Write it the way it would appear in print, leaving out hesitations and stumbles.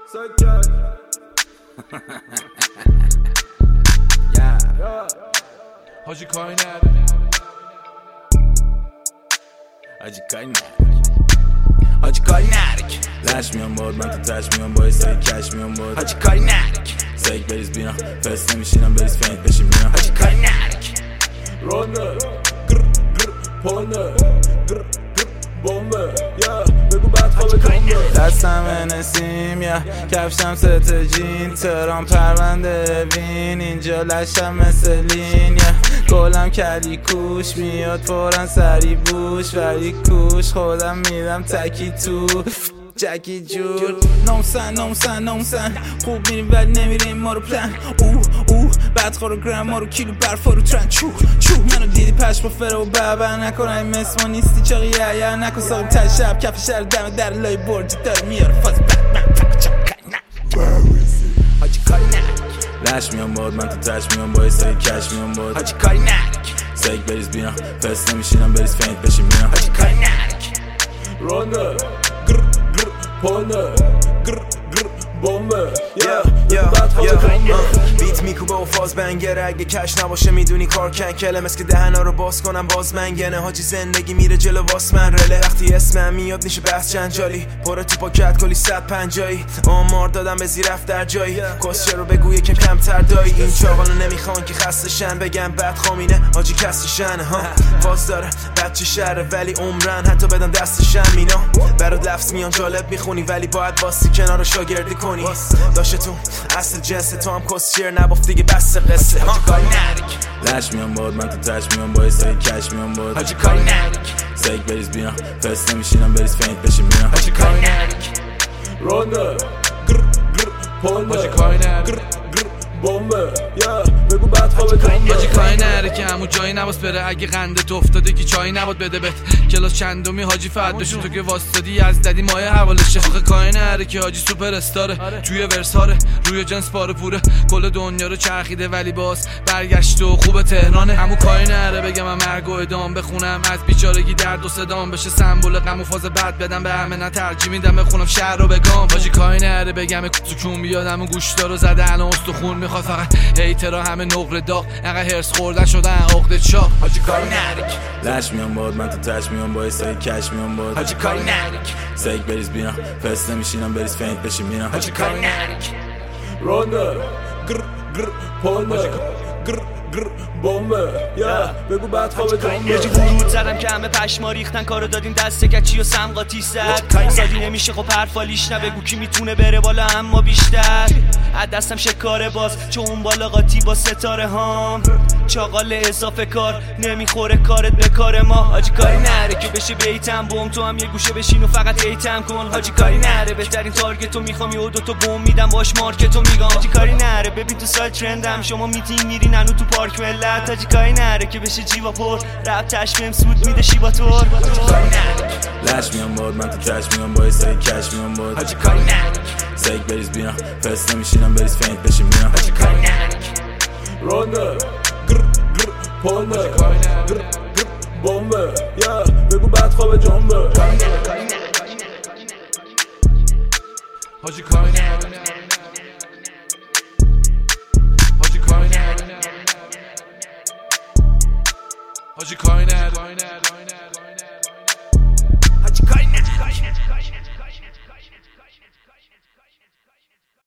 حاجی کاری نداره حاجی کاری نداره حاجی کاری نداره لش میام باد من تو تش میام با سری کش میام باد حاجی کاری نداره سیک بریز بینا فست نمیشینم بریز فینت بشین میرم حاجی کاری نداره رانه گر گر پانه گر گر بامبه یا بگو بعد خوابه کامبه دستم نسیم یا کفشم ست جین ترام پرونده وین اینجا لشم مثل لین یا گلم کلی کوش میاد فورا سری بوش ولی کوش خودم میدم تکی تو جکی جور نومسن خوب میریم ولی نمیریم ما رو پلن بعد خورو گرم ما رو کیلو برفا رو ترن چو منو دیدی پش با فره و بابر نکن این مثل ما نیستی چاقی یا نکن ساقیم تر شب کف شهر دم در لای برجی داره میاره فاز حاجی کاری نرک لش میام باد من تو تش میام با سری کش میام باد حاجی کاری نرک سیک بریز بینا فست نمیشینم بریز فینت بشین میرم حاجی کاری نرک رانه گر پانه گر گر بامبه بیت میکوبه و فاز بنگره اگه کش نباشه میدونی کار کنکله مثل که دهنا رو باز کنم باز منگنه حاجی زندگی میره جلو واس من رله وقتی اسمم میاد میشه بحث جنجالی پره تو پاکت کلی 150 آمار دادم به زیرفت در جایی کسچه رو بگو یکم کمتر دایی این چاقانو نمیخوان که خستشن بگم بد خامینه حاجی کسیشنه ها فاز داره بچه شهره ولی عمرن حتی بدن دستشن مینا برات لفظ میان جالب میخونی ولی باید واسی کنار شاگردی کنی داشته تو اصل جنس تو هم کسچر نبافت دیگه بس قصه حاجی کاری نرک لش میام باد من تو تش میام با سری کش میام باد حاجی کاری نرک سیک بریز بینا فست نمیشینم بریز فینت بشین میرم حاجی کاری نرک رانه گر گر پانه حاجی کاری نرک بامبه یا بگو بعد خوابه کامبه حاجی کاری نره که همون جایی نباس بره اگه قندت افتاده که چایی نباد بده بهت کلاس چندمی حاجی فرداشون تو که واسطادی از ددی مایه حوالشه آخه کاری نره که حاجی سوپر استاره توی ورساره روی جنس پاره پوره کل دنیا رو چرخیده ولی باز برگشت و خوب تهرانه همون کاری نره بگم من مرگ و ادام بخونم از بیچارگی درد و صدام بشه سمبل غم و فاز بد بدم به همه نه ترجیح میدم بخونم شهر رو بگم حاجی کاری نره بگم سکون بیادم گوشتا رو زده الان استخون میخواد فقط هیترا همه نقره داغ انقدر هرس خوردن شدن عقده چاق حاجی کاری نرک لش میام باد من تو تش میام با سری کش میام باد حاجی کاری نرک سیک بریز بینا فست نمیشینم بریز فینت بشین میرم حاجی کاری نرک رانه گر گر پانه گر گر بامبه یا بگو بعد خوابه کامبه یه جو ورود زدم که همه پشما ریختن کارو دادیم دست کچی و سمقاتی زد سادی نمیشه خب حرفالیش نبگو کی میتونه بره بالا اما بیشتر از دستم شکاره باز چون اون بالا قاطی با ستاره هام چاقال اضافه کار نمیخوره کارت به کار ما حاجی کاری نره که بشه بیتم بوم تو هم یه گوشه بشین و فقط ایتم کن حاجی کاری نره بهترین تارگتو میخوام یه دوتا بوم میدم باش مارکتو میگم حاجی کاری نره ببین تو سایت ترندم شما میتینگ میرین هنو تو پارک ملت حاجی کاری نره که بشه جیوا پر رپ تشمیم سود میده شیبا تور حاجی کاری نره لش میام باد من تو تش میام با سری کش میام باد حاجی کاری نره سیک بریز بینا فست نمیشینم بریز فینت بشین میرم حاجی کاری نره رانه گر گر پانه گر گر بامبه یا بگو بعد خوابه جنبه حاجی کاری نره حاجی کاری نره حاجی کاری نره